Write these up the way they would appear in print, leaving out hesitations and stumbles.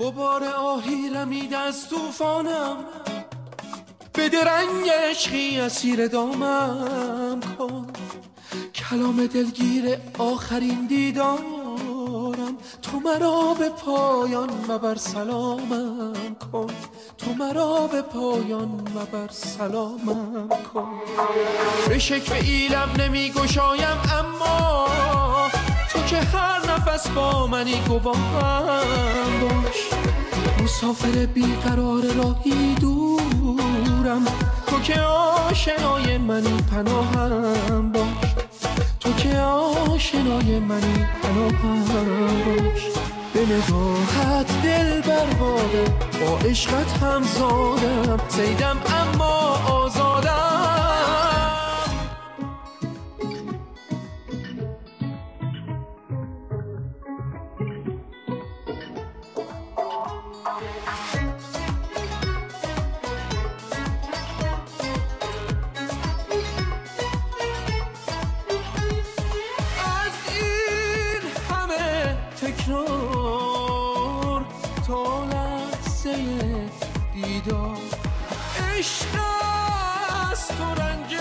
غبار آهی رمید از طوفانم، بده رنگ عشقی اسیر دامم کن. کلام دلگیر آخرین دیدارم، تو مرا به پایان مبر سلامم کن. تو مرا به پایان مبر سلامم کن. به شکوه ایلم نمی گشایم اما تو که هر نفس با منی گواهم باش. مسافر بیقرار راهی دورم، تو که آشنای منی پناهم باش. تو که آشنای منی پناهم باش. به نگاهت دل برباده، با عشقت هم زادم، صیدم اما آزادم. تکرار تا لحظه دیدار، عشق است و رنج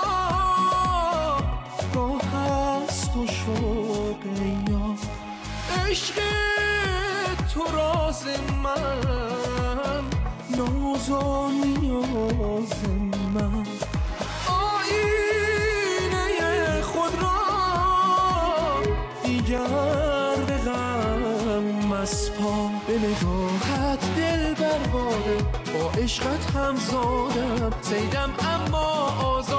راه است و شوق یار. عشق تو راز من، ناز و نیاز من. آینه خود را دیگر پا به نگاهت دل برباده، با عشقت هم زادم، صیدم اما آزادم.